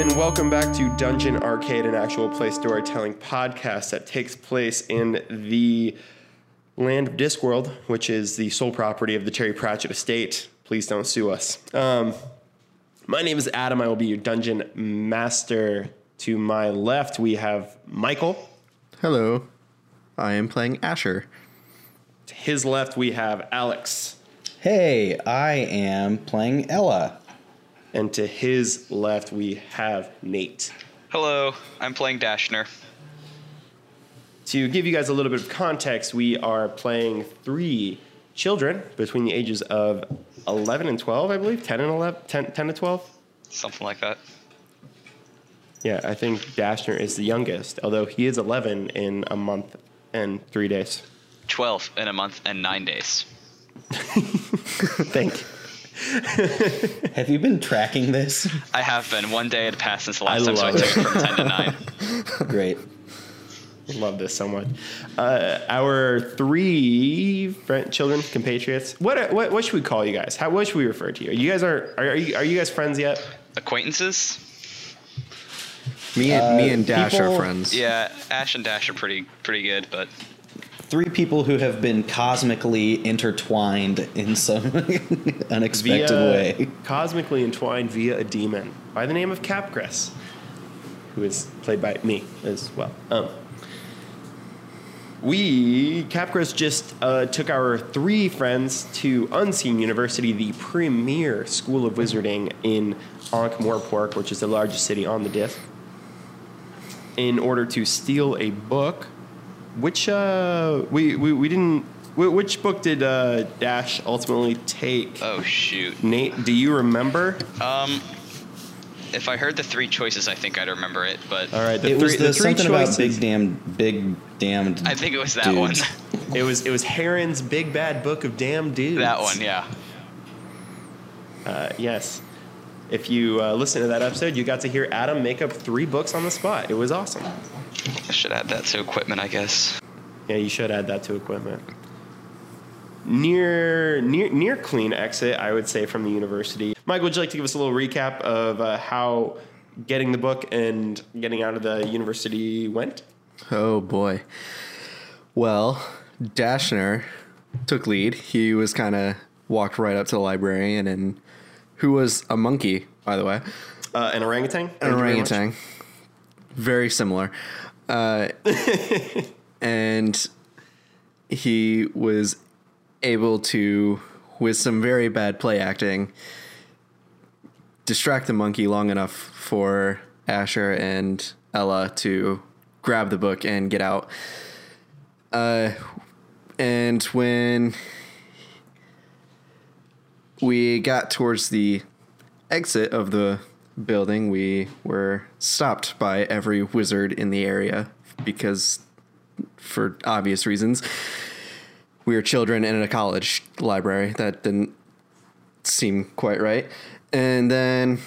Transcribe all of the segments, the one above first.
and welcome back to Dungeon Arcade, an actual play storytelling podcast that takes place in the land of Discworld, which is the sole property of the Terry Pratchett estate. Please don't sue us. My name is Adam. I will be your dungeon master. To my left, we have Michael. Hello. I am playing Asher. To his left, we have Alex. Hey, I am playing Ella. And to his left, we have Nate. Hello, I'm playing Dashner. To give you guys a little bit of context, we are playing 3 children between the ages of 11 and 12, I believe. 10 to 12? Something like that. Yeah, I think Dashner is the youngest, although he is 11 in a month and 3 days. 12 in a month and 9 days. Thank you. Have you been tracking this? I have been. One day had passed since the last time, so I took it from 10 to 9. Great. Love this so much. Our 3 children, compatriots. What should we call you guys? What should we refer to you? You guys are you guys friends yet? Acquaintances? Me and Dash people- are friends. Yeah, Ash and Dash are pretty good, but 3 people who have been cosmically intertwined in some unexpected way. Cosmically entwined via a demon by the name of Capgras, who is played by me as well. Capgras just took our 3 friends to Unseen University, the premier school of wizarding in Ankh-Morpork, which is the largest city on the Disk, in order to steal a book. Which we didn't. Which book did Dash ultimately take? oh shoot. Nate, do you remember? If I heard the 3 choices, I think I'd remember it, but All right, It was the 3 something choices. about big damned. I think it was that dudes. one. It was Heron's Big Bad Book of Damn Dudes. That one, yeah. Yes. If you listen to that episode, you got to hear Adam make up 3 books on the spot. It was awesome. I should add that to equipment, I guess. Yeah, you should add that to equipment. Near clean exit, I would say, from the university. Mike, would you like to give us a little recap of how getting the book and getting out of the university went? Oh, boy. Well, Dashner took lead. He was kind of walked right up to the librarian, and who was a monkey, by the way. An orangutan? An Thank you very much. orangutan. Very similar. And he was able to, with some very bad play acting, distract the monkey long enough for Asher and Ella to grab the book and get out. And when we got towards the exit of the building, we were stopped by every wizard in the area because, for obvious reasons, we were children in a college library. That didn't seem quite right. And then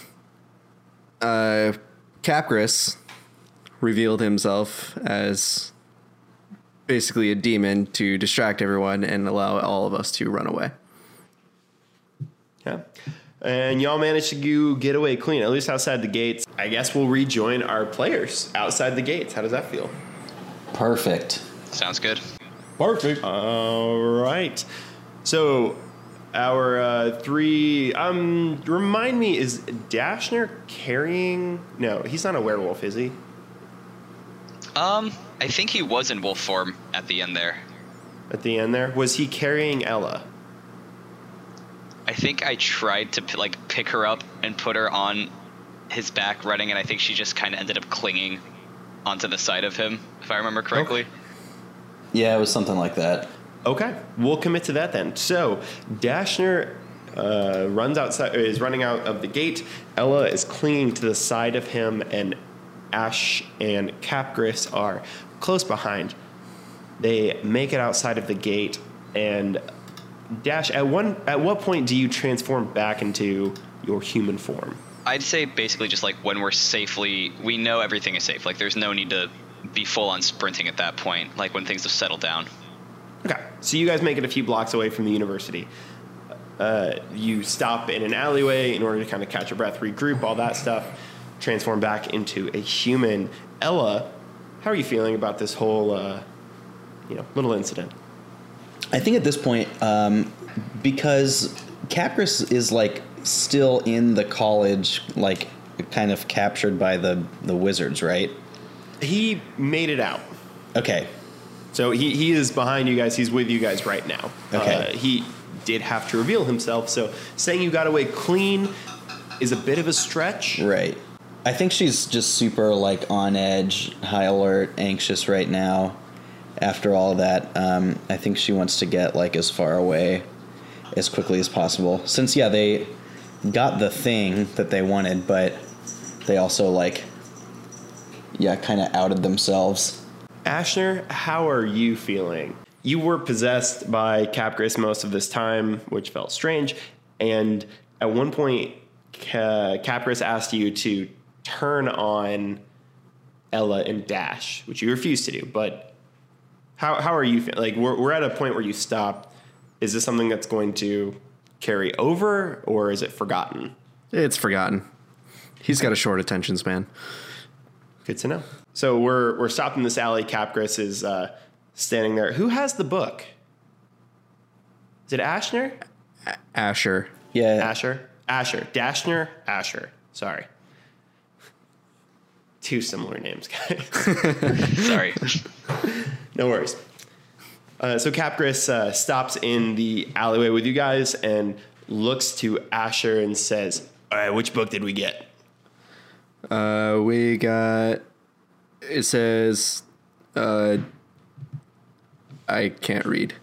Capgras revealed himself as basically a demon to distract everyone and allow all of us to run away. Yeah. And y'all managed to get away clean, at least outside the gates. I guess we'll rejoin our players outside the gates. How does that feel? Perfect. Sounds good. Perfect. All right. So our 3, remind me, is Dashner carrying? No, he's not a werewolf, is he? I think he was in wolf form at the end there. At the end there, was he carrying Ella? I think I tried to pick her up and put her on his back running, and I think she just kind of ended up clinging onto the side of him, if I remember correctly. Okay. Yeah, it was something like that. Okay, we'll commit to that then. So Dashner is running out of the gate. Ella is clinging to the side of him, and Ash and Capgras are close behind. They make it outside of the gate, and Dash, at what point do you transform back into your human form? I'd say basically just when we know everything is safe. There's no need to be full on sprinting at that point, when things have settled down. Okay, so you guys make it a few blocks away from the university. You stop in an alleyway in order to kind of catch your breath, regroup, all that stuff. transform back into a human. Ella, how are you feeling about this whole, little incident? I think at this point, because Capris is like still in the college, like kind of captured by the wizards, right? He made it out. Okay. So he is behind you guys. He's with you guys right now. Okay. He did have to reveal himself. So saying you got away clean is a bit of a stretch. Right. I think she's just super like on edge, high alert, anxious right now. After all that, I think she wants to get like as far away as quickly as possible. Since they got the thing that they wanted, but they also like kind of outed themselves. Ashner, how are you feeling? You were possessed by Capgris most of this time, which felt strange. And at one point, Capgris asked you to turn on Ella and Dash, which you refused to do. But how are you feeling? Like, we're at a point where you stopped. Is this something that's going to carry over, or is it forgotten? It's forgotten. He's got a short attention span. Good to know. So we're stopped in this alley. Capgris is standing there. Who has the book? Is it Ashner? Asher. Yeah. Asher. Dashner. Asher. Sorry. Two similar names, guys. Sorry. No worries. So Capgris stops in the alleyway with you guys and looks to Asher and says, "All right, which book did we get?" We got, it says, I can't read.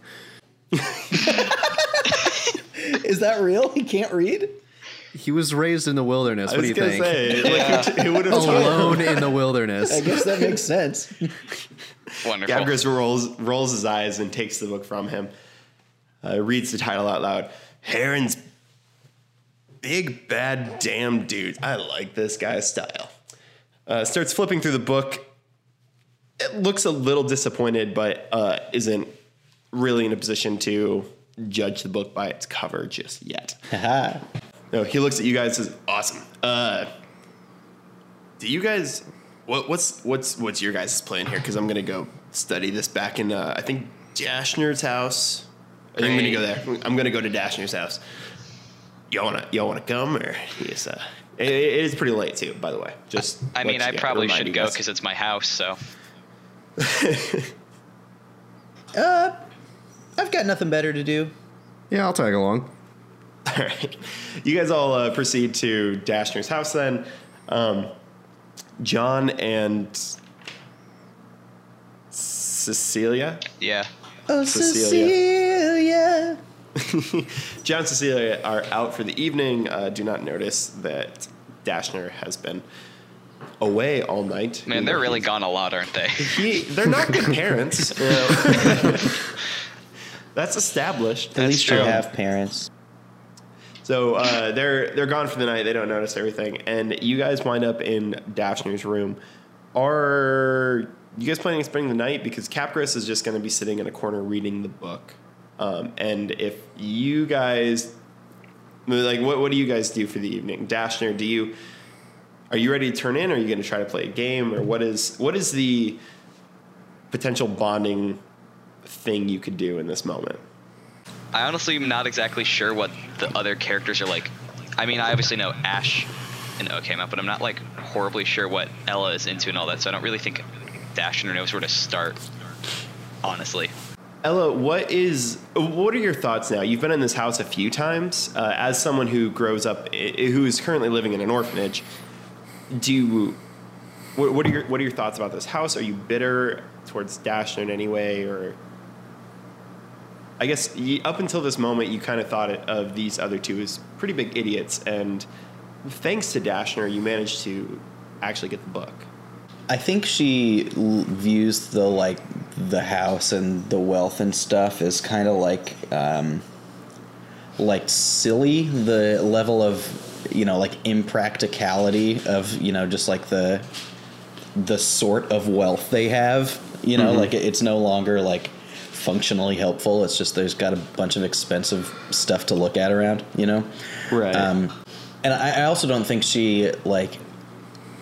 Is that real? He can't read? He was raised in the wilderness. What do you think? Who would have Alone in the wilderness. I guess that makes sense. Wonderful. Capgris rolls his eyes and takes the book from him. Reads the title out loud. Heron's Big Bad Damn Dude. I like this guy's style. Starts flipping through the book. It looks a little disappointed, but isn't really in a position to judge the book by its cover just yet. No, he looks at you guys and says, "Awesome. Do you guys... What's your guys' plan here? Because I'm going to go study this back in, I think, Dashner's house. I think I'm going to go there. I'm going to go to Dashner's house. Y'all wanna come? Or yes, it is pretty late, too, by the way. Just I mean, I probably should go because it's my house, so. I've got nothing better to do. Yeah, I'll tag along. All right. You guys all proceed to Dashner's house then. John and Cecilia? Yeah. Oh, Cecilia. John and Cecilia are out for the evening. Do not notice that Dashner has been away all night. Man, they're really gone a lot, aren't they? They're not good parents. That's established. At least they have parents. So they're gone for the night. They don't notice everything, and you guys wind up in Dashner's room. Are you guys planning on spending the night? Because Capgris is just going to be sitting in a corner reading the book. And if you guys, like, what do you guys do for the evening? Dashner, are you ready to turn in? Or are you going to try to play a game, or what is the potential bonding thing you could do in this moment? I honestly am not exactly sure what the other characters are like. I mean, I obviously know Ash and Okama, but I'm not like horribly sure what Ella is into and all that, so I don't really think Dashner knows where to start, honestly. Ella, what are your thoughts now? You've been in this house a few times. As someone who grows up, who is currently living in an orphanage, what are your thoughts about this house? Are you bitter towards Dashner in any way, or... I guess up until this moment, you kind of thought of these other two as pretty big idiots, and thanks to Dashner, you managed to actually get the book. I think she views the house and the wealth and stuff as kind of like silly. The level of impracticality of just like the sort of wealth they have. Like it's no longer like functionally helpful. It's just there's got a bunch of expensive stuff to look at around, Right. And I also don't think she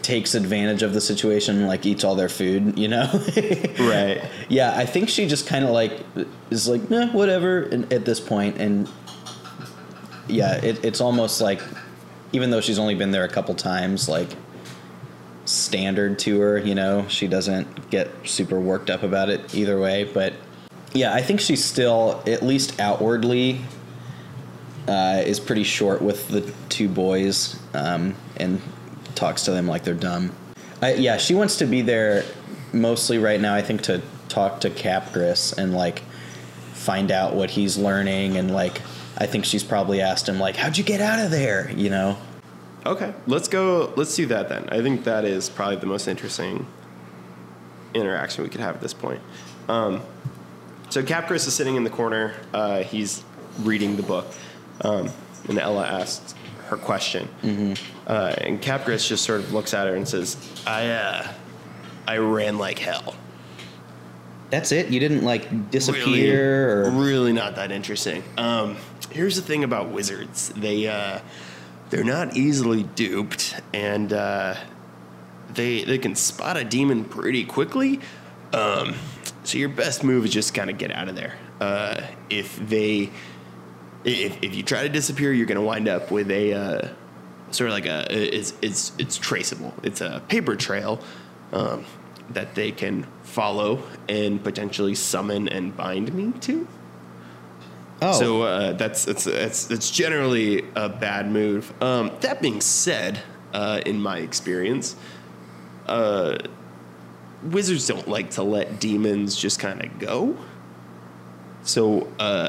takes advantage of the situation, like eats all their food, you know? Right. Yeah, I think she just kind of like is like, nah, whatever at this point. And yeah, it's almost like, even though she's only been there a couple times, like standard to her, you know, she doesn't get super worked up about it either way. But yeah, I think she's still, at least outwardly, is pretty short with the two boys, and talks to them like they're dumb. Yeah, she wants to be there mostly right now, I think, to talk to Capgris and like find out what he's learning, and like I think she's probably asked him like, how'd you get out of there, you know? Okay, let's do that then. I think that is probably the most interesting interaction we could have at this point. So Capgris is sitting in the corner. He's reading the book, and Ella asks her question. And Capgris just sort of looks at her and says, I ran like hell. That's it? You didn't like disappear? Really not that interesting. Here's the thing about wizards. They're not easily duped, and they can spot a demon pretty quickly. So your best move is just kind of get out of there. If you try to disappear, you're going to wind up with a sort of like it's traceable. It's a paper trail that they can follow and potentially summon and bind me to. Oh, so that's generally a bad move. That being said, in my experience, wizards don't like to let demons just kind of go. So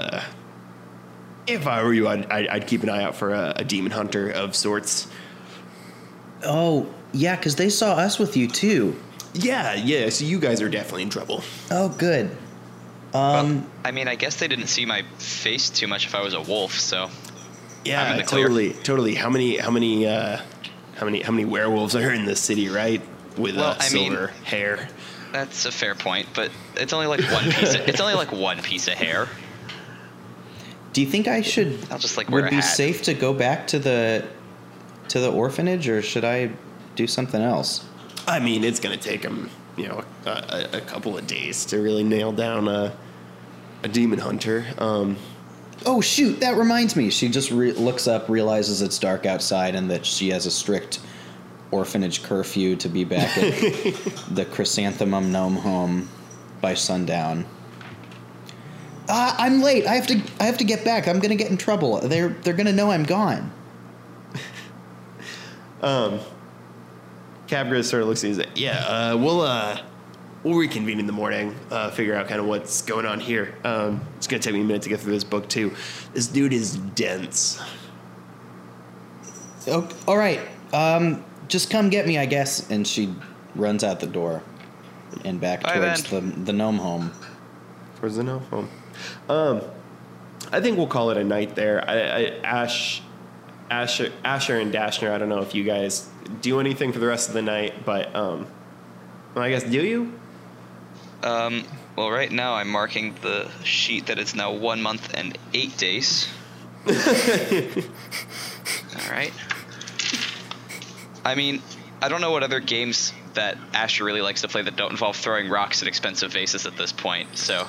if I were you, I'd keep an eye out for a demon hunter of sorts. Oh, yeah, because they saw us with you too. Yeah. So you guys are definitely in trouble. Oh, good. Well, I mean, I guess they didn't see my face too much if I was a wolf, so Yeah, I'm in the clear. totally. How many werewolves are in this city, right? With silver hair. That's a fair point, but it's only like one piece. It's only like one piece of hair. Do you think I should? I'll just like wear would a be hat. safe to go back to the orphanage, or should I do something else? I mean, it's gonna take them, a couple of days to really nail down a demon hunter. Oh shoot! That reminds me. She just looks up, realizes it's dark outside, and that she has a strict orphanage curfew to be back at the Chrysanthemum Gnome Home by sundown. I'm late. I have to get back. I'm gonna get in trouble. They're gonna know I'm gone. Capgris sort of looks at you and says, yeah, we'll reconvene in the morning, figure out kind of what's going on here. It's going to take me a minute to get through this book, too. This dude is dense. Oh, all right. Just come get me, I guess. And she runs out the door and back towards the gnome home. Towards the gnome home. I think we'll call it a night there. Asher and Dashner, I don't know if you guys do anything for the rest of the night, but I guess, do you? Well, right now I'm marking the sheet that it's now 1 month and 8 days. All right. I mean, I don't know what other games that Asher really likes to play that don't involve throwing rocks at expensive vases at this point, so...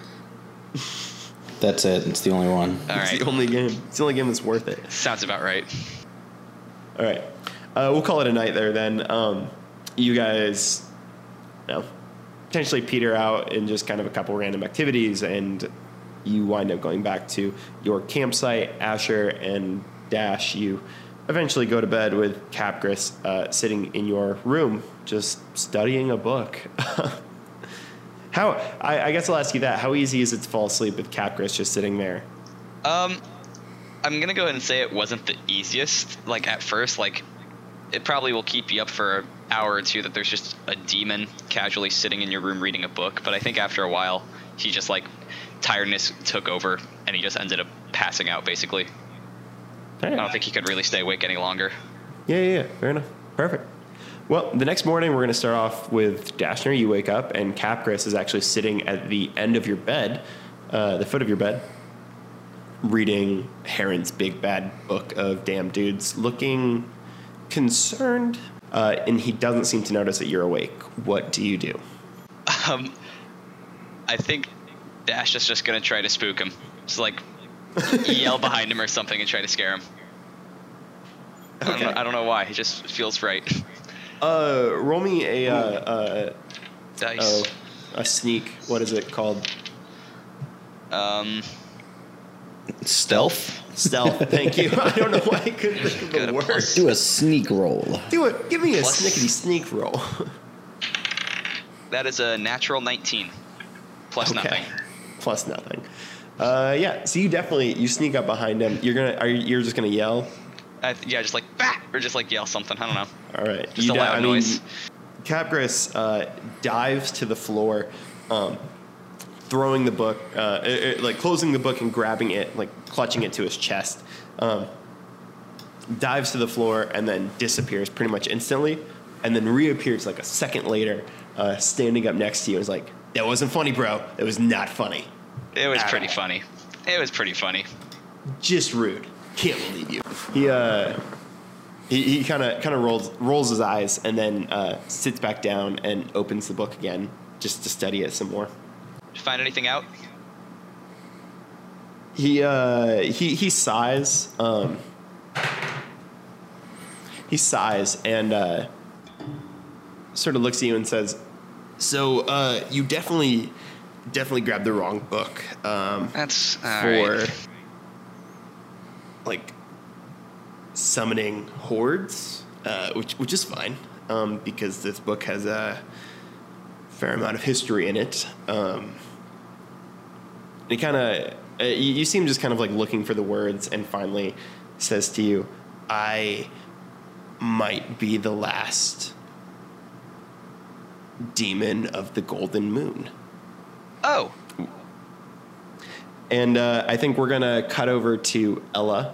That's it. It's the only one. All right. It's the only game. It's the only game that's worth it. Sounds about right. All right. We'll call it a night there then. You guys, potentially peter out in just kind of a couple random activities, and you wind up going back to your campsite. Asher and Dash, you eventually go to bed with Capgris sitting in your room, just studying a book. I guess I'll ask you that. How easy is it to fall asleep with Capgris just sitting there? I'm going to go ahead and say it wasn't the easiest. Like, at first, it probably will keep you up for an hour or two that there's just a demon casually sitting in your room reading a book. But I think after a while, he just, tiredness took over, and he just ended up passing out, basically. Hey. I don't think he could really stay awake any longer. Yeah. Fair enough. Perfect. Well, the next morning, we're going to start off with Dashner. You wake up, and Capgris is actually sitting at the end of your bed, the foot of your bed, reading Heron's big bad book of damn dudes, looking concerned. and he doesn't seem to notice that you're awake. What do you do? I think Dash is just gonna try to spook him. Just like yell behind him or something and try to scare him. Okay. I don't know why. It just feels right. Roll me a Dice. a sneak. What is it called? Stealth. Stealth. Thank you. I don't know why I couldn't think of Got the a word. plus. Do a sneak roll. Do it. Give me a Plus- snickety sneak roll. That is a natural 19. Plus nothing. Plus nothing. Yeah. So you sneak up behind him. You're just gonna yell. Yeah, just like bah! Or just like yell something. I don't know. All right. Just a loud noise. Capgras dives to the floor, throwing the book, like closing the book and grabbing it, like clutching it to his chest. Dives to the floor and then disappears pretty much instantly, and then reappears like a second later, standing up next to you and is like, "That wasn't funny, bro. That was not funny. It was At pretty all. funny. It was pretty funny. Just rude. Can't believe you." He kind of rolls his eyes and then sits back down and opens the book again just to study it some more. Did you find anything out? He sighs. He sighs and sort of looks at you and says, "So you definitely grabbed the wrong book That's all for right. like summoning hordes, which is fine because this book has a fair amount of history in it." He kind of you see him just kind of like looking for the words, and finally says to you, "I might be the last demon of the Golden Moon." Oh, And I think we're gonna cut over to Ella.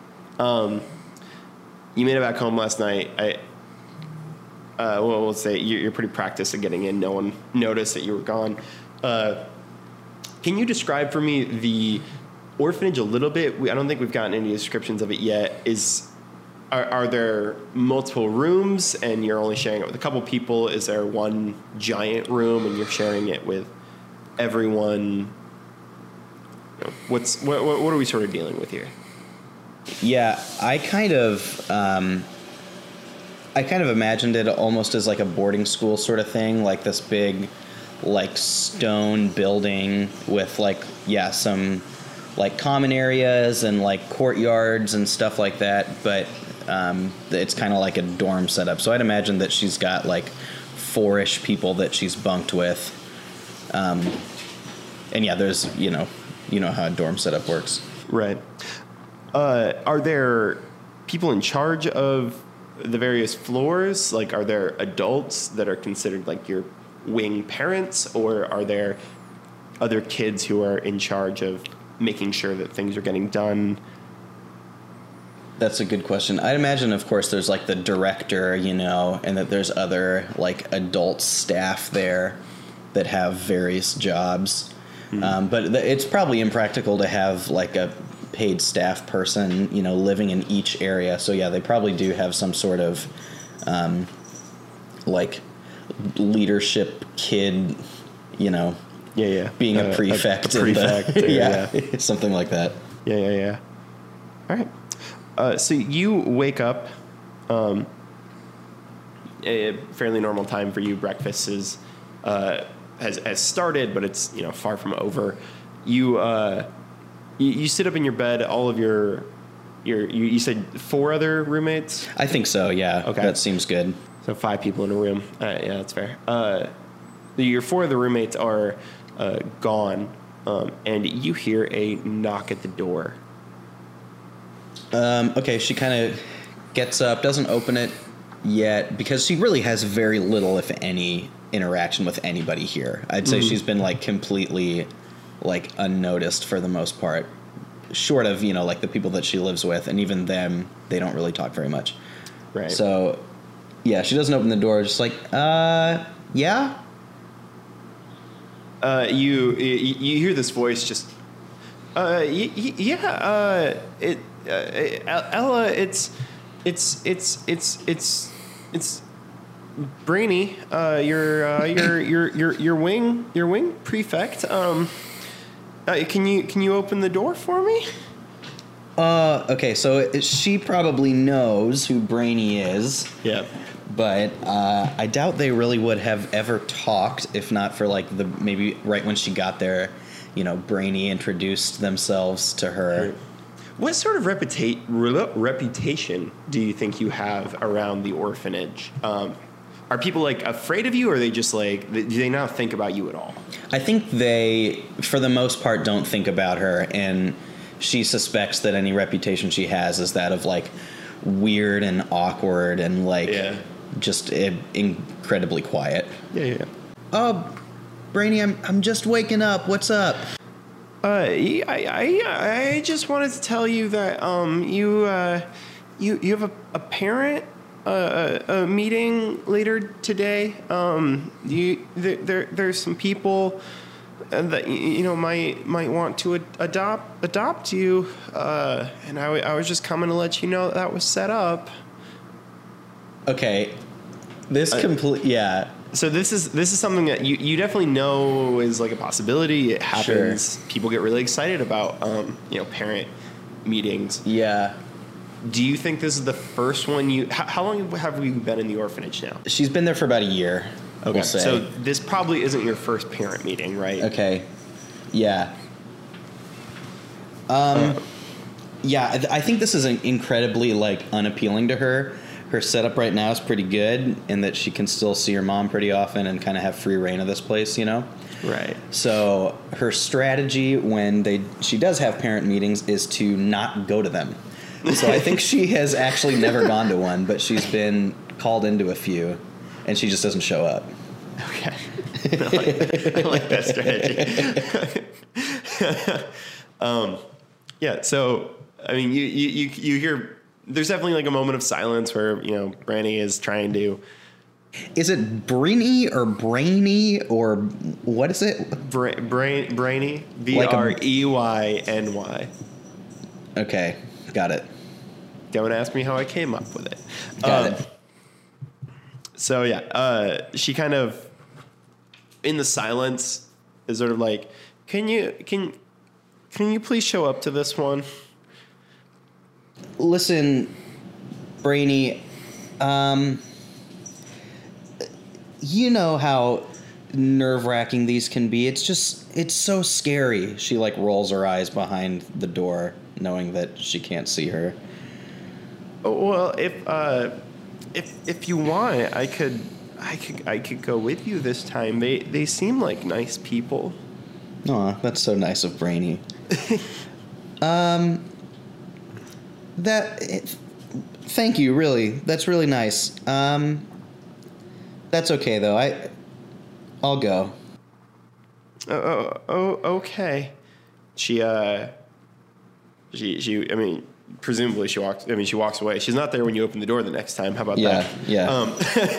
You made it back home last night. We'll say you're pretty practiced at getting in. No one noticed that you were gone. Can you describe for me the orphanage a little bit? I don't think we've gotten any descriptions of it yet. Are there multiple rooms and you're only sharing it with a couple people? Is there one giant room and you're sharing it with everyone? You know, what are we sort of dealing with here? Yeah, I kind of imagined it almost as like a boarding school sort of thing, like this big, like stone building with like some like common areas and like courtyards and stuff like that. But it's kind of like a dorm setup. So I'd imagine that she's got like 4-ish people that she's bunked with. And yeah, there's you know how a dorm setup works. Right. Are there people in charge of the various floors? Like, are there adults that are considered like your wing parents, or are there other kids who are in charge of making sure that things are getting done? That's a good question. I'd imagine, of course, there's like the director, and that there's other like adult staff there that have various jobs. But it's probably impractical to have like a paid staff person, living in each area. So yeah, they probably do have some sort of like leadership kid, being a prefect. A prefect. Yeah, something like that. Yeah. All right. So you wake up, a fairly normal time for you. Breakfast has started, but it's far from over. You sit up in your bed. All of you said 4 other roommates. I think so. Yeah. Okay. That seems good. So 5 people in a room. Yeah, that's fair. Your 4 of the roommates are gone, and you hear a knock at the door. Okay, she kind of gets up, doesn't open it yet, because she really has very little, if any, interaction with anybody here. I'd say she's been like completely like unnoticed for the most part, short of like the people that she lives with, and even them, they don't really talk very much. Right. So yeah, she doesn't open the door, just like yeah. You hear this voice just Ella, it's Brainy, your wing prefect. Can you open the door for me? Okay, so she probably knows who Brainy is. Yeah. But I doubt they really would have ever talked if not for like maybe right when she got there, Brainy introduced themselves to her. What sort of reputation do you think you have around the orphanage? Are people like afraid of you, or are they just like, do they not think about you at all? I think they, for the most part, don't think about her, and she suspects that any reputation she has is that of like weird and awkward and like just incredibly quiet. Yeah. Oh, Brainy, I'm just waking up. What's up? I just wanted to tell you that you have a parent meeting later today. There's some people that might want to adopt you, and I was just coming to let you know that was set up. Okay, So this is something that you definitely know is like a possibility. It happens. Sure. People get really excited about parent meetings. Yeah. Do you think this is the first one how long have we been in the orphanage now? She's been there for about a year. Okay. We'll say. So this probably isn't your first parent meeting, right? Okay. Yeah. Yeah, I think this is incredibly like unappealing to her. Her setup right now is pretty good in that she can still see her mom pretty often and kind of have free reign of this place, Right. So her strategy when she does have parent meetings is to not go to them. So I think she has actually never gone to one, but she's been called into a few, and she just doesn't show up. Okay. I like that strategy. Yeah. So I mean, you hear. There's definitely like a moment of silence where Branny is trying to. Is it Brainy or Brainy or what is it? Brainy. Breyny. Okay, got it. Don't ask me how I came up with it. Got it. So yeah, she kind of in the silence is sort of like, can you please show up to this one? Listen, Brainy, you know how nerve-wracking these can be. It's so scary. She like rolls her eyes behind the door, knowing that she can't see her. Well, if you want, I could go with you this time. They seem like nice people. Aw, that's so nice of Brainy. Thank you, really. That's really nice. That's okay though. I'll go. Okay. She I mean, presumably she walks away. She's not there when you open the door the next time. How about that? Yeah.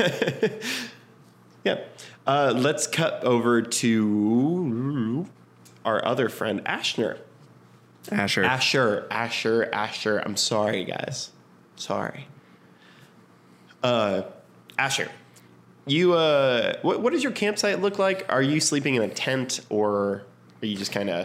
Yeah. Let's cut over to our other friend, Asher. Asher. I'm sorry, guys. Sorry. Asher, you what does your campsite look like? Are you sleeping in a tent, or are you just kind of?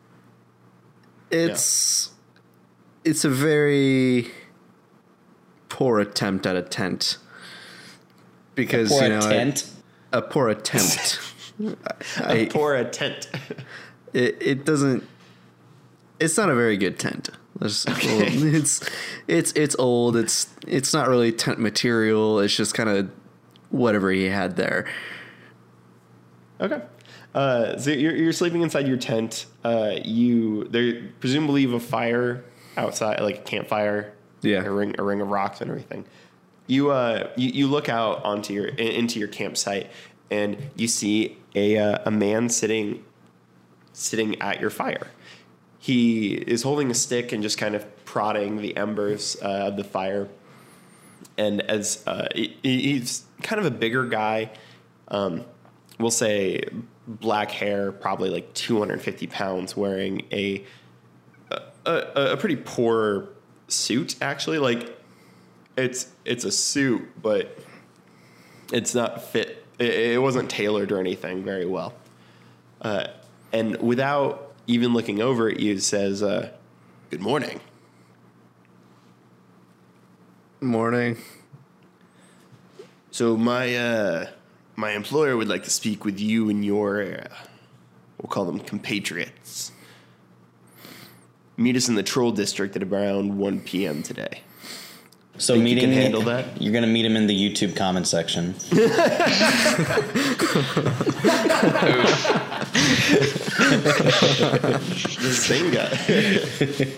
It's a very poor attempt at a tent, because a poor attempt. A poor tent. It doesn't. It's not a very good tent. Okay. It's old. It's not really tent material. It's just kind of whatever he had there. Okay. So you're sleeping inside your tent. There presumably you have a fire outside, like a campfire. Yeah. A ring of rocks and everything. You look out into your campsite, and you see a man sitting at your fire. He is holding a stick and just kind of prodding the embers of the fire. And as he's kind of a bigger guy, we'll say black hair, probably like 250 pounds, wearing a pretty poor suit, actually. Like it's a suit, but It's not fit. It wasn't tailored or anything very well. And without even looking over at you, says, "Good morning." Morning. So my employer would like to speak with you and your, we'll call them compatriots. Meet us in the Troll District at around 1 p.m. today. So Think you meeting can handle that? You're gonna meet him in the YouTube comment section. Zynga.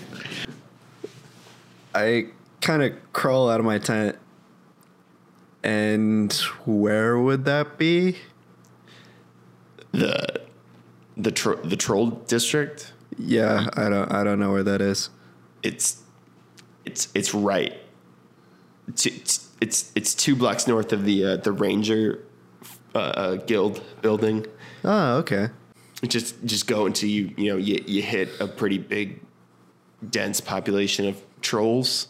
I kind of crawl out of my tent. And where would that be? The Troll District. Yeah, I don't know where that is. It's right. It's 2 blocks north of the Ranger Guild building. Oh, okay. Just go until you hit a pretty big, dense population of trolls.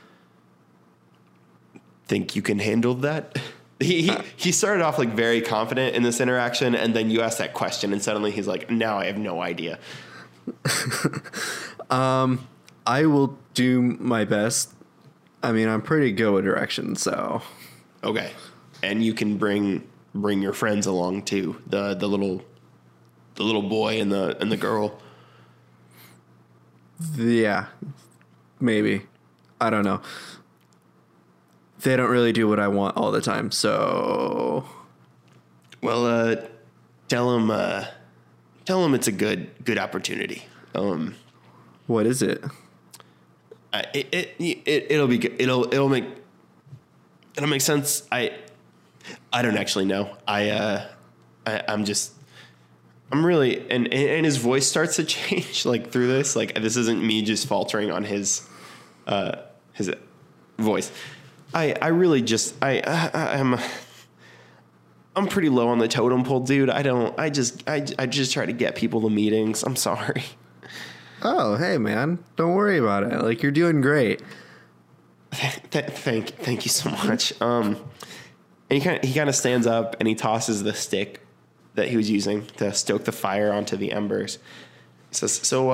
Think you can handle that? He started off like very confident in this interaction, and then you asked that question, and suddenly he's like, "Now I have no idea." I will do my best. I mean, I'm pretty good with directions, so. Okay, and you can bring your friends along too. The little boy and the girl. Yeah, maybe. I don't know. They don't really do what I want all the time, so. Well, tell him it's a good opportunity. What is it? It'll be good. It'll make sense. I don't actually know. I'm really, and his voice starts to change like through this. Like, this isn't me just faltering on his voice. I really just I'm pretty low on the totem pole, dude. I just try to get people to meetings. I'm sorry. Oh, hey man, don't worry about it. Like, you're doing great. Thank you so much. And he kind of stands up and he tosses the stick that he was using to stoke the fire onto the embers. He says, "So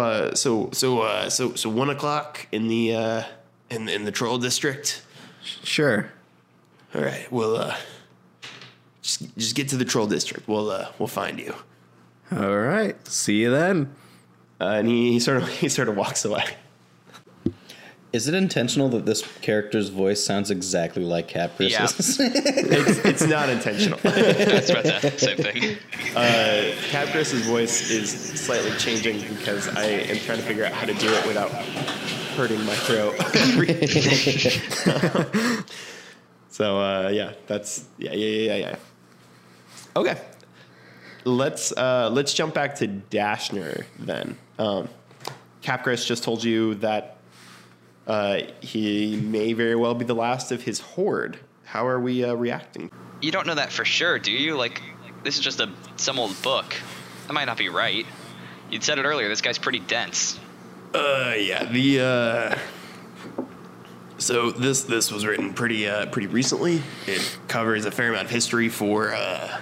1 o'clock in the Troll District." Sure. All right. Well, just get to the Troll District. We'll find you. All right. See you then. And he sort of walks away. Is it intentional that this character's voice sounds exactly like Capris's? Yeah. It's not intentional. That's about that. Same thing. Capris's voice is slightly changing because I am trying to figure out how to do it without hurting my throat. So yeah, that's yeah. Okay, let's jump back to Dashner then. Capgras just told you that he may very well be the last of his horde. How are we reacting? You don't know that for sure, do you? Like, this is just some old book. That might not be right. You'd said it earlier. This guy's pretty dense. Yeah. So this was written pretty recently. It covers a fair amount of history for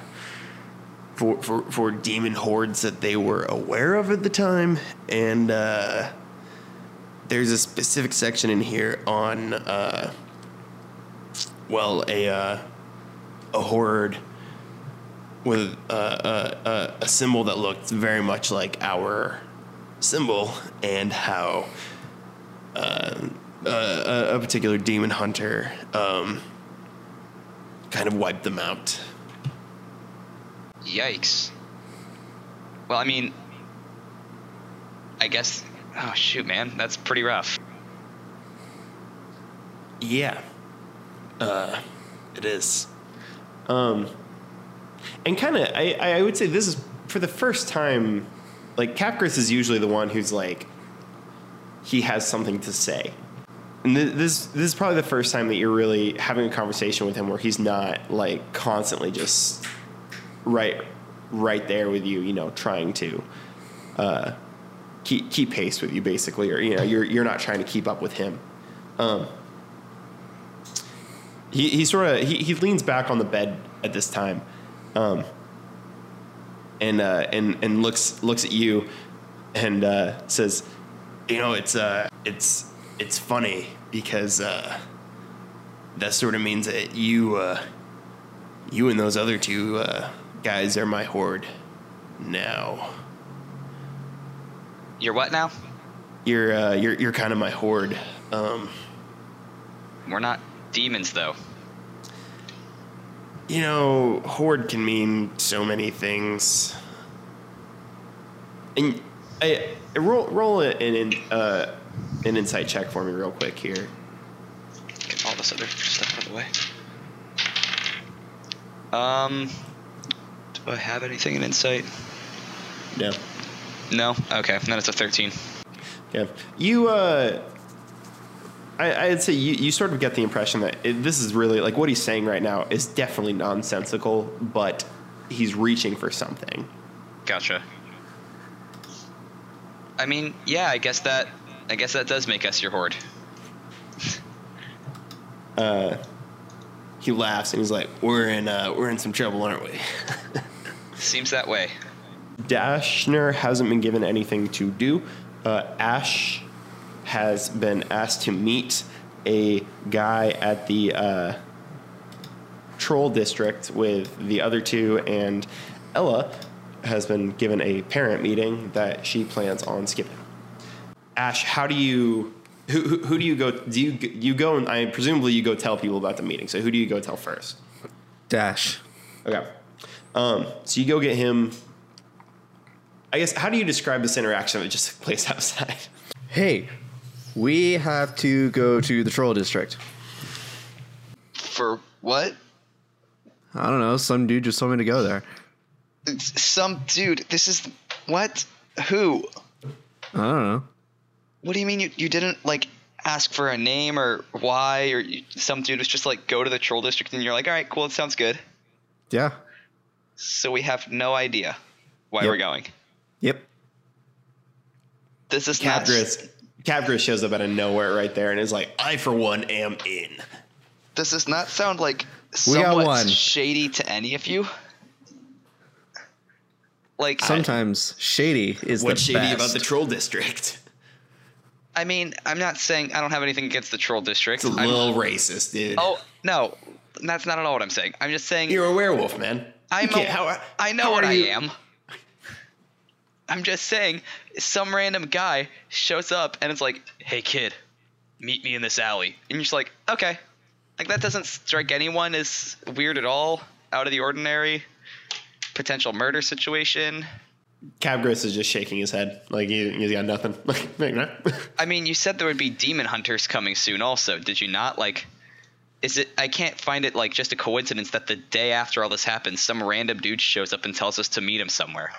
demon hordes that they were aware of at the time, and there's a specific section in here on a horde with a symbol that looked very much like our symbol, and how a particular demon hunter kind of wiped them out. Yikes. Well, I mean, I guess... Oh, shoot, man. That's pretty rough. Yeah. It is. And kind of, I would say this is, for the first time, like, Capgras is usually the one who's, like, he has something to say. And this is probably the first time that you're really having a conversation with him where he's not, like, constantly just right there with you, trying to keep pace with you, basically, or you're not trying to keep up with him. he sort of he leans back on the bed at this time, and looks at you, and says, it's funny because that sort of means that you and those other two guys are my horde now. You're what now? You're kind of my horde. We're not demons, though. Horde can mean so many things. And roll an insight check for me real quick here. Get all this other stuff out of the way. Do I have anything in insight? No. No? Okay, then it's a 13. Yeah. I'd say you sort of get the impression that this is really, like, what he's saying right now is definitely nonsensical, but he's reaching for something. Gotcha. I mean, yeah, I guess that does make us your horde. He laughs and he's like, we're in some trouble, aren't we? Seems that way. Dashner hasn't been given anything to do. Ash has been asked to meet a guy at the Troll District with the other two, and Ella has been given a parent meeting that she plans on skipping. Ash, how do you... Who do you go... Do you go and presumably you go tell people about the meeting, so who do you go tell first? Dash. Okay. So you go get him... I guess, how do you describe this interaction that just took place outside? Hey, we have to go to the Troll District. For what? I don't know. Some dude just told me to go there. Some dude. This is... What? Who? I don't know. What do you mean you didn't, like, ask for a name or why? Or some dude was just like, go to the Troll District, and you're like, all right, cool, it sounds good. Yeah. So we have no idea why Yep. we're going. Yep. This is not... Capgris shows up out of nowhere right there and is like, I, for one, am in. Does this not sound like We got somewhat one. shady to any of you? Like, Sometimes shady is What's the shady best. about the Troll District? I mean, I'm not saying I don't have anything against the Troll District. It's a little racist, dude. Oh, no. That's not at all what I'm saying. I'm just saying... You're a werewolf, man. I know how what are I you- am. I'm just saying, some random guy shows up and it's like, hey kid, meet me in this alley. And you're just like, okay. Like, that doesn't strike anyone as weird at all, out of the ordinary. Potential murder situation. Capgris is just shaking his head. Like, he's got nothing. I mean, you said there would be demon hunters coming soon also. Did you not? Like, I can't find it, like, just a coincidence that the day after all this happens, some random dude shows up and tells us to meet him somewhere.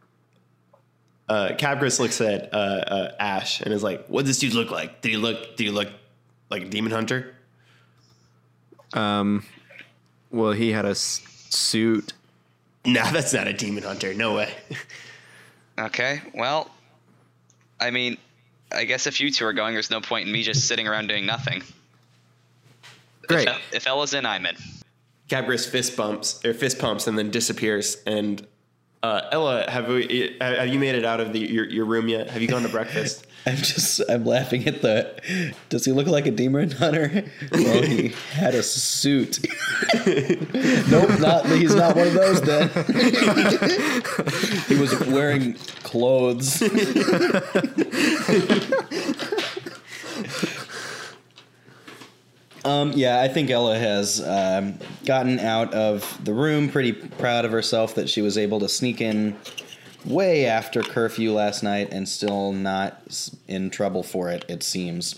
Capgris looks at Ash and is like, what does this dude look like? Did he look like a demon hunter? Well, he had a suit. Nah, that's not a demon hunter. No way. Okay, well, I mean, I guess if you two are going, there's no point in me just sitting around doing nothing. Great. If Ella's in, I'm in. Capgris fist pumps and then disappears. And Ella, have you made it out of your room yet? Have you gone to breakfast? I'm laughing at does he look like a demon hunter? Well, he had a suit. Nope, he's not one of those then. He was wearing clothes. Yeah, I think Ella has gotten out of the room pretty proud of herself that she was able to sneak in way after curfew last night and still not in trouble for it, it seems.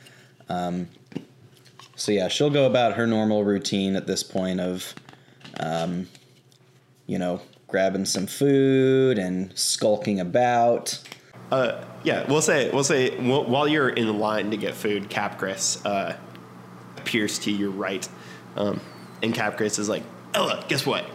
So yeah, she'll go about her normal routine at this point of, grabbing some food and skulking about. Yeah, we'll say while you're in line to get food, Capgris appears to your right, and Capgris is like, Ella, guess what?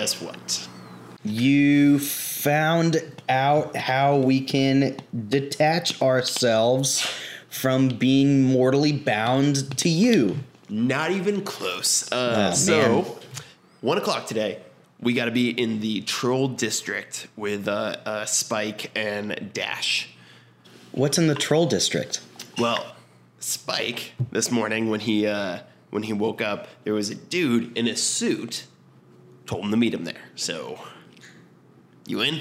You found out how we can detach ourselves from being mortally bound to you. Not even close. Man. 1 o'clock today, we got to be in the Troll District with Spike and Dash. What's in the Troll District? Well, Spike, this morning when he woke up, there was a dude in a suit. Told him to meet him there. So, you in?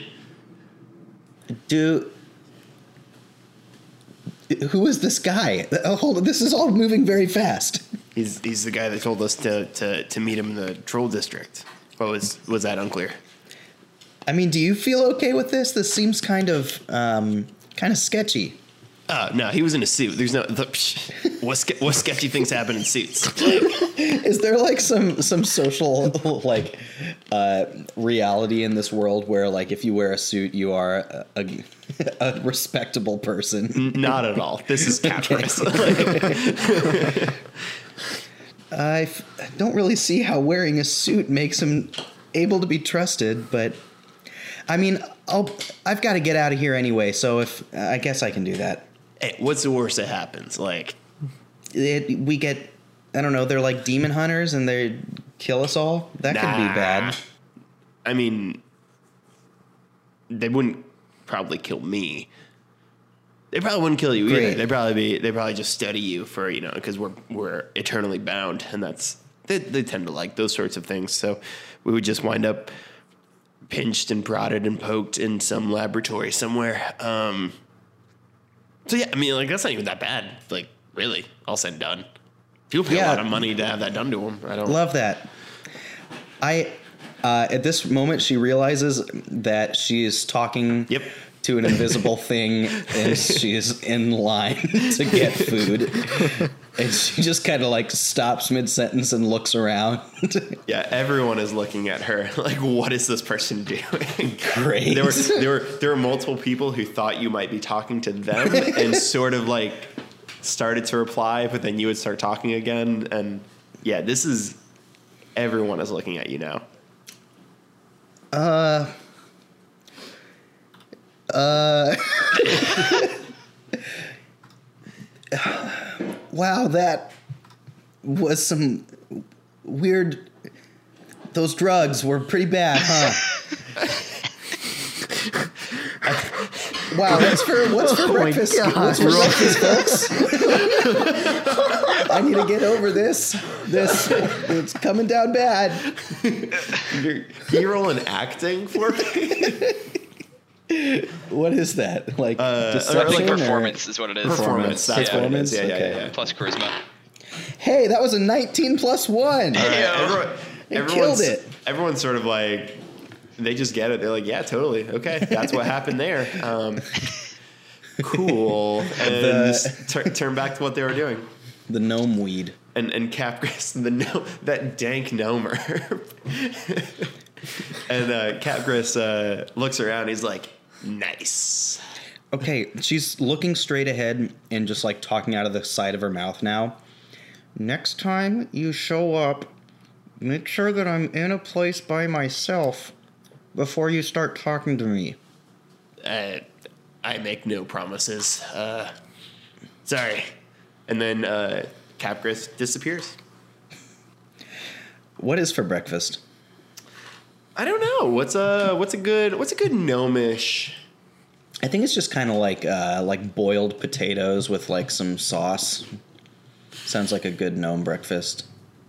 Who is this guy? Oh, hold on. This is all moving very fast. He's the guy that told us to meet him in the Troll District. What was that unclear? I mean, do you feel okay with this? This seems kind of sketchy. No, he was in a suit. There's no what sketchy things happen in suits. Is there like some social like reality in this world where like if you wear a suit you are a respectable person? Not at all. This is Capris. I don't really see how wearing a suit makes him able to be trusted, but I mean, I've got to get out of here anyway, so if I guess I can do that. Hey, what's the worst that happens? Like, We get, I don't know, they're like demon hunters and they kill us all. That could be bad. I mean, they wouldn't probably kill me. They probably wouldn't kill you either. They probably just study you for, because we're eternally bound, and they tend to like those sorts of things. So we would just wind up pinched and prodded and poked in some laboratory somewhere. So yeah, I mean, like, that's not even that bad. Like, really, all said and done. People pay a lot of money to have that done to them. I don't love that. At this moment, she realizes that she is talking to an invisible thing, and she's in line to get food. And she just kind of like stops mid-sentence and looks around. Yeah, everyone is looking at her like, what is this person doing? Great. There were multiple people who thought you might be talking to them and sort of like started to reply, but then you would start talking again. And yeah, everyone is looking at you now. Wow, that was some weird. Those drugs were pretty bad, huh? Wow, what's for breakfast? What's for breakfast, folks? I need to get over this. It's coming down bad. Can you roll an acting for me? What is that? Like like performance is what it is. Performance. That's what it is. Yeah. Plus charisma. Hey, that was a 19 plus 1. Everyone killed it. Everyone's sort of like, they just get it. They're like, yeah, totally. Okay, that's what happened there. Cool. And turn back to what they were doing. The gnome weed. And Capgris, that dank gnomer. And Capgris looks around. He's like, nice. Okay, she's looking straight ahead and just like talking out of the side of her mouth now. Next time you show up, make sure that I'm in a place by myself before you start talking to me. I make no promises. Sorry. And then Capgris disappears. What is for breakfast? I don't know. What's a good gnomish? I think it's just kind of like boiled potatoes with like some sauce. Sounds like a good gnome breakfast.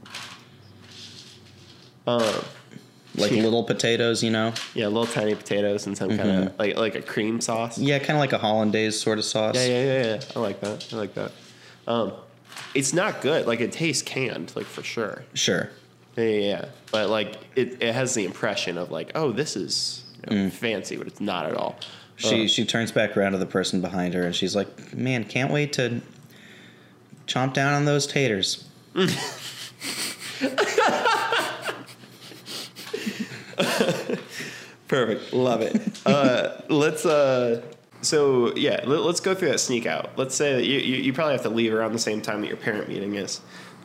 Like little potatoes, Yeah, little tiny potatoes and some kind of like a cream sauce. Yeah, kind of like a hollandaise sort of sauce. Yeah. I like that. It's not good. Like, it tastes canned, like, for sure. Sure. Yeah. But like it has the impression of like, oh, this is fancy, but it's not at all. She turns back around to the person behind her and she's like, man, can't wait to chomp down on those taters. Perfect. Love it. Let's go through that sneak out. Let's say that you probably have to leave around the same time that your parent meeting is.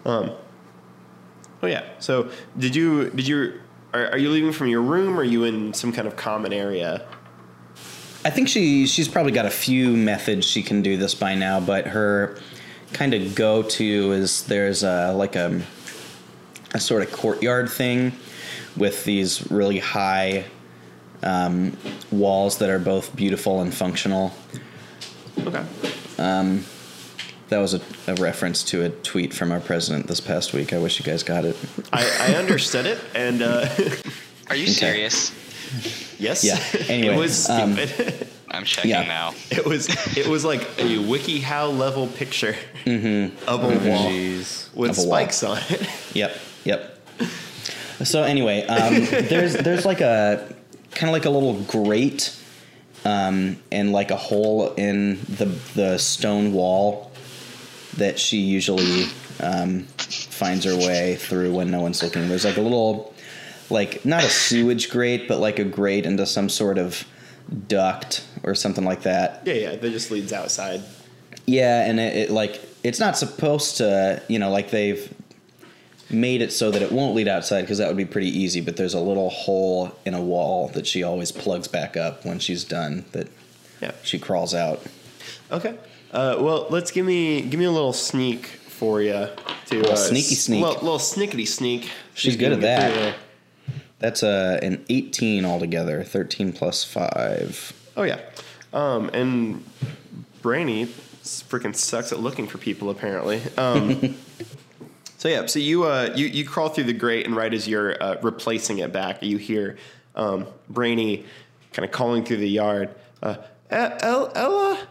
Oh yeah. So are you leaving from your room, or are you in some kind of common area? I think she's probably got a few methods she can do this by now, but her kind of go to is there's like a sort of courtyard thing with these really high walls that are both beautiful and functional. Okay. That was a reference to a tweet from our president this past week. I wish you guys got it. I understood it, and Are you serious? yes. Yeah. Anyway, it was stupid. I'm checking now. It was like a WikiHow level picture of a wall Jeez. with Of a wall. spikes on it. Yep. So anyway, there's like a kind of like a little grate and like a hole in the stone wall that she usually finds her way through when no one's looking. There's like a little, like not a sewage grate, but like a grate into some sort of duct or something like that. Yeah, that just leads outside. Yeah, and it like it's not supposed to, like they've made it so that it won't lead outside because that would be pretty easy, but there's a little hole in a wall that she always plugs back up when she's done that she crawls out. Okay. Well, let's give me a little sneak for you to sneaky sneak. little snickety sneak. She's good at that. That's an 18 altogether, 13 plus 5. Oh yeah. And Brainy freaking sucks at looking for people apparently. So you crawl through the grate, and right as you're replacing it back, you hear Brainy kind of calling through the yard. Ella,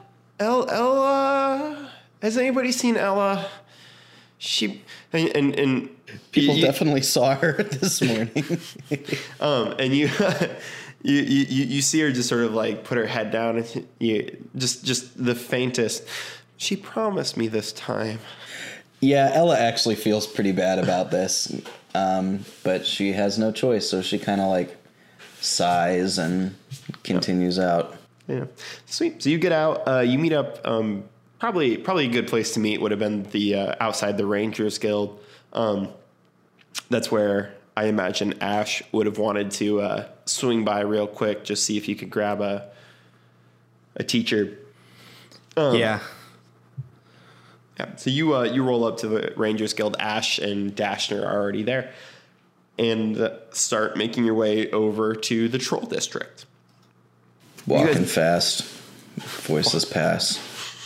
has anybody seen Ella? She and People definitely saw her this morning. And you see her just sort of like put her head down, and you just the faintest. She promised me this time. Yeah, Ella actually feels pretty bad about this, but she has no choice, so she kind of like sighs and continues out. Yeah, sweet. So you get out. You meet up. Probably a good place to meet would have been the outside the Rangers Guild. That's where I imagine Ash would have wanted to swing by real quick, just see if you could grab a teacher. Yeah. Yeah. So you roll up to the Rangers Guild. Ash and Dashner are already there, and start making your way over to the Troll District. Walking fast, voiceless pass.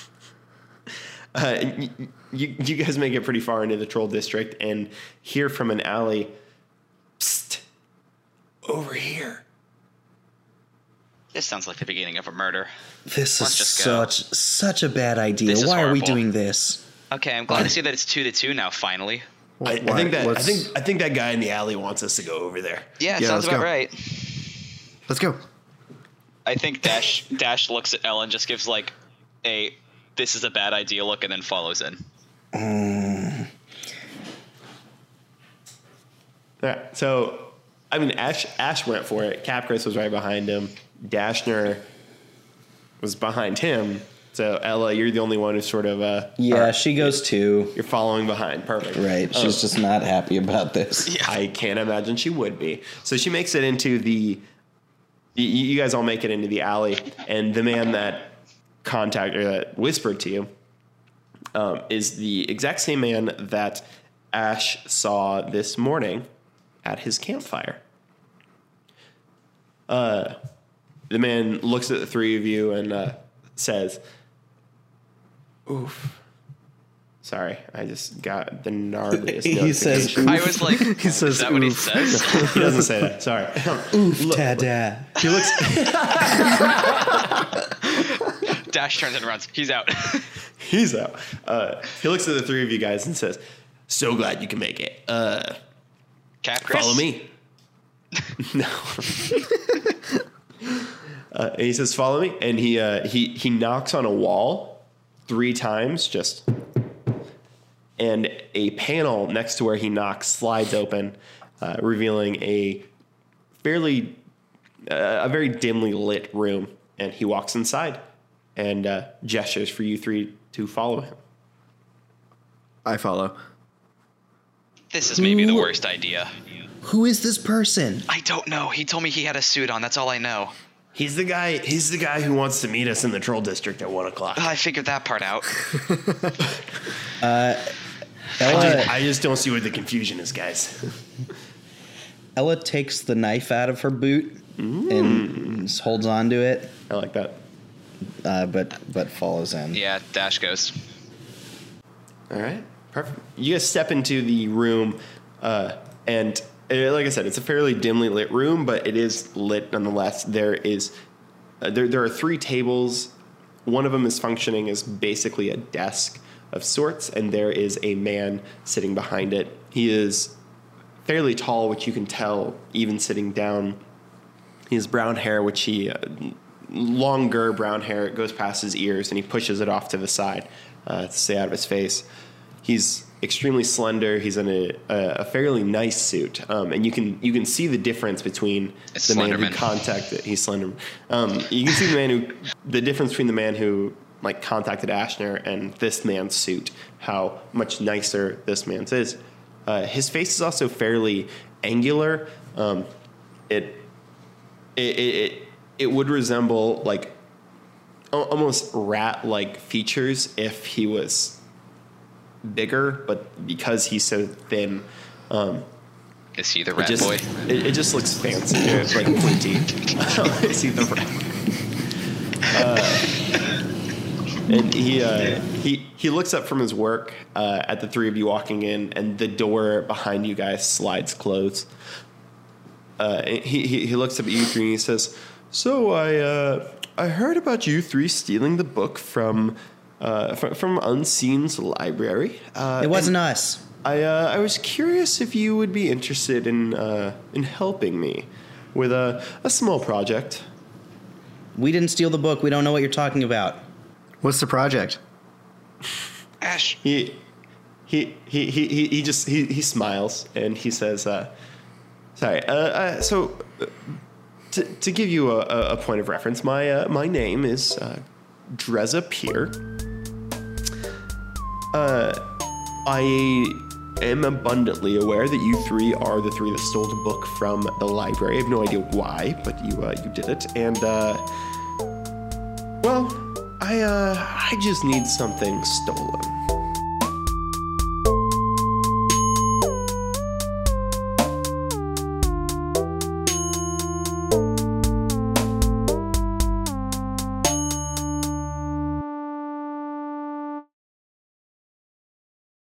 You guys make it pretty far into the Troll District and hear from an alley, "Psst, over here." This sounds like the beginning of a murder. This Let's is just go. such a bad idea. This is Why are we horrible. doing this? Okay, I'm glad to see that it's 2-2 now. Finally. I think that guy in the alley wants us to go over there. Yeah, Yeah, sounds let's about go. right. Let's go. I think Dash looks at Ellen, just gives like a "this is a bad idea" look, and then follows in. Yeah. So, I mean, Ash went for it. Capris was right behind him. Dashner was behind him. So, Ella, you're the only one who's sort of She goes too. you're following behind. Perfect. Right, she's just not happy about this. I can't imagine she would be. So she makes it into the. You guys all make it into the alley, and the man that that whispered to you is the exact same man that Ash saw this morning at his campfire. The man looks at the three of you and says, "Oof. Sorry, I just got the gnarliest He says, notification." I was like, says, "Is that what he "Oof." says?" He doesn't say that. Sorry. "Oof, Dada." He looks. Dash turns and runs. He's out. He's out. He looks at the three of you guys and says, "So glad you can make it. Cap Chris? Follow me." No. And he says, "Follow me," and he knocks on a wall 3 times, just, and a panel next to where he knocks slides open, revealing a very dimly lit room, and he walks inside and gestures for you 3 to follow him. I follow. This is maybe the worst idea. Who is this person? I don't know. He told me he had a suit on. That's all I know. He's the guy who wants to meet us in the Troll District at 1 o'clock. I figured that part out. Ella, I just don't see what the confusion is, guys. Ella takes the knife out of her boot and just holds on to it, I like that. but follows in. Yeah, Dash goes. All right, perfect. You guys step into the room, and like I said, it's a fairly dimly lit room, but it is lit nonetheless. There are 3 tables. One of them is functioning as basically a desk of sorts, and there is a man sitting behind it. He is fairly tall, which you can tell even sitting down. He has brown hair, which longer brown hair. It goes past his ears, and he pushes it off to the side to stay out of his face. He's extremely slender. He's in a fairly nice suit, and you can see the difference between It's the man who Slenderman. contacted. He's Slenderman. You can see the difference between the man who contacted Ashner and this man's suit. How much nicer this man's is. His face is also fairly angular. It would resemble almost rat-like features if he was bigger, but because he's so thin, Is he the it rat just boy? it just looks fancy. It's like pointy. Is he the rat? And he looks up from his work at the 3 of you walking in, and the door behind you guys slides closed. He looks up at you 3 and he says, "So I heard about you 3 stealing the book from Unseen's library. It wasn't us. I was curious if you would be interested in helping me with a small project." We didn't steal the book. We don't know what you're talking about. What's the project? Ash, He smiles and he says, "Sorry. So to give you a point of reference, my name is Dreza Pier. I am abundantly aware that you 3 are the 3 that stole the book from the library. I have no idea why, but you did it. And well, I just need something stolen.